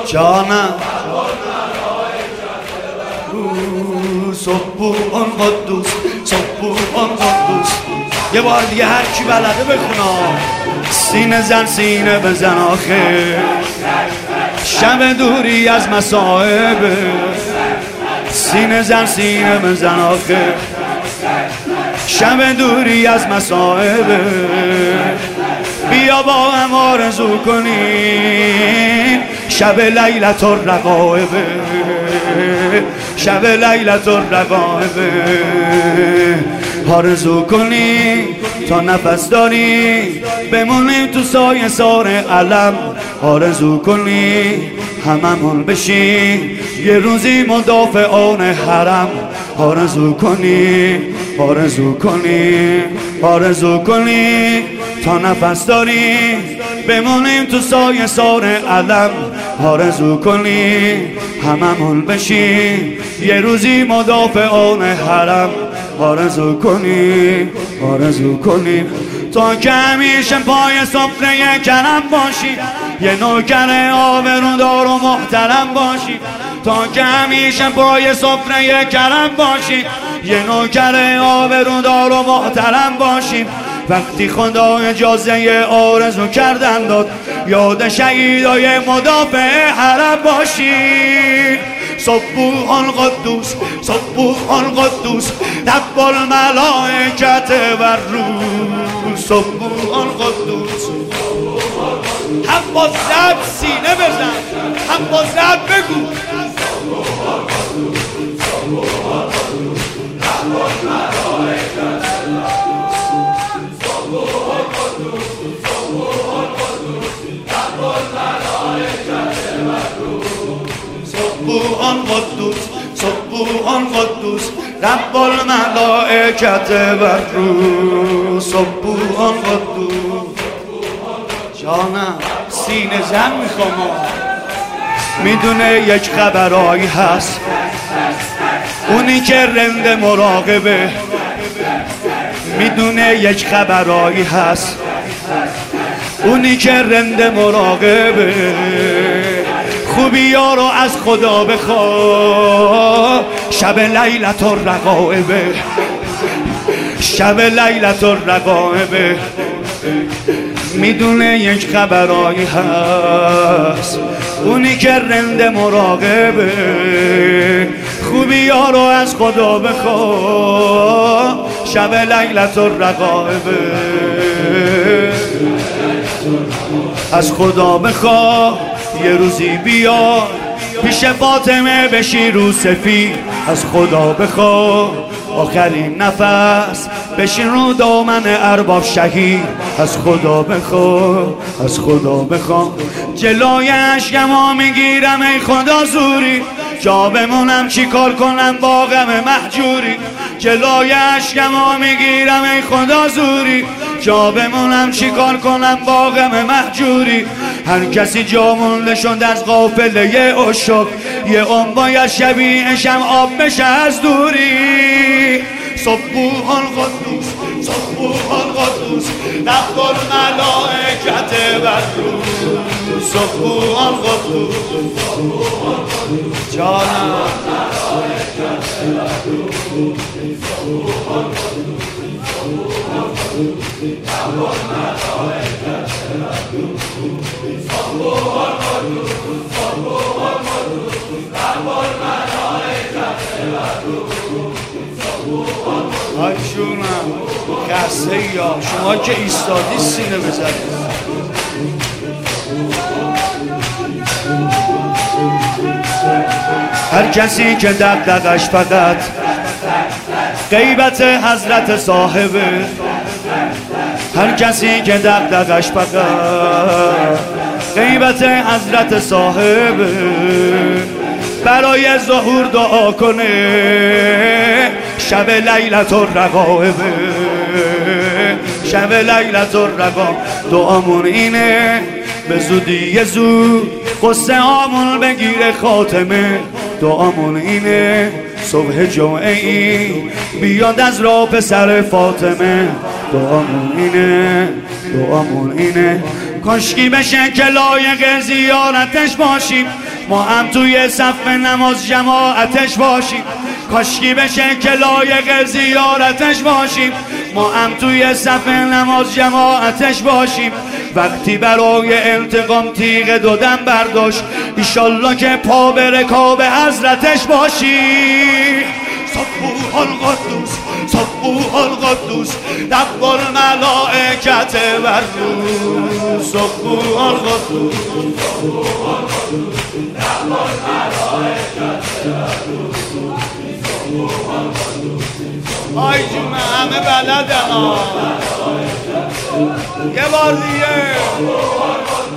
جانم سبوحان قدوس سبوحان قدوس. یه بار دیگه هر کی بلده بخونه. سینه زن سینه بزن آخه شب دوری از مصائب. سینه زن سینه بزن آخه شب دوری از مصائب. بیا با هم آرزو کنیم شب لیلت الرغائب. شب لیلت الرغائب آرزو کنیم تا نفس داریم بمونیم تو سایه سار علم. آرزو کنیم هممون بشیم یه روزی مدافعان حرم. آرزو کنیم آرزو کنیم آرزو کنیم تا نفس داریم بمونیم تو سایه سار علم. آرزو کنیم هممون بشیم یه روزی مدافعان حرم. آرزو کنیم آرزو کنیم تا که همیشه پای سفره کرم باشی. یه نوکر آبرودار و محترم باشی. تا که همیشه پای سفره کرم باشی. یه نوکر آبرودار و محترم باشیم. وقتی خدا اجازه آرزو کردن داد یاد شهیدای مدافع حرم باشی. سبوحان قدوس سبوحان قدوس رب الملائکة و الروح. سبوحان قدوس. هم با زد سینه بزن هم با زد بگو. سبوحان قدوس سبوحان قدوس رب الملائکة و الروح. سبوحان قدوس. جانم سینه زن میخوام. میدونه یک خبرایی هست اونی که رند مراقبه. میدونه یک خبرایی هست اونی که رند مراقبه. خوبی ها رو از خدا بخوا شب لیلت الرغائب. شب لیلت الرغائب میدونه یک خبرایی هست اونی که رند مراقبه. خوبی ها رو از خدا بخوا شب لیلت الرغائب. از خدا بخوا یه روزی بیا پیش فاطمه بشی رو سفید. از خدا بخوا آخرین نفس بشین رو دامن ارباب شهید. از خدا بخوا از خدا بخوا جلوی اشکما میگیرم ای خدا زوری. جا بمونم چی کار کنم با غم محجوری. جلوی اشکما میگیرم ای خدا زوری. جا بمونم چی کار کنم با غم محجوری. هر کسی جا مونده شد از قافله عشاق. یه عمر باید شبیهشم آب بشه از دوری. سبوحان قدوس سبوحان قدوس رب الملائکة و الروح. سبوحان قدوس جانم آیشونم خسته یا شما که ایستادی سینه بزنید. هر کسی که دغدغش فقط غیبت حضرت صاحبه. هر کسی که دغدغش فقط غیبت حضرت صاحبه. برای ظهور دعا کنه شب لیلت الرغائب. شب لیلت الرغائب دعامون اینه به زودی یه زود قصه آمون بگیره خاتمه. دعامون اینه صبح جمعه ای بیاد از راه پسر فاطمه. دعامون اینه دعامون اینه کاشکی بشه که لایق زیارتش باشیم. ما هم توی صف نماز جماعتش باشیم، کاشکی بشه که لایق زیارتش باشیم. ما هم توی صف نماز جماعتش باشیم، وقتی برای انتقام تیغ دودم برداشت، ایشالله که پا به رکاب حضرتش باشیم. سبوح القدوس سبوح القدوس رب الملائکة والروح. سبوح القدوس سبوح القدوس رب الملائکة والروح. آی جون همه بلده ها. یه بار دیگه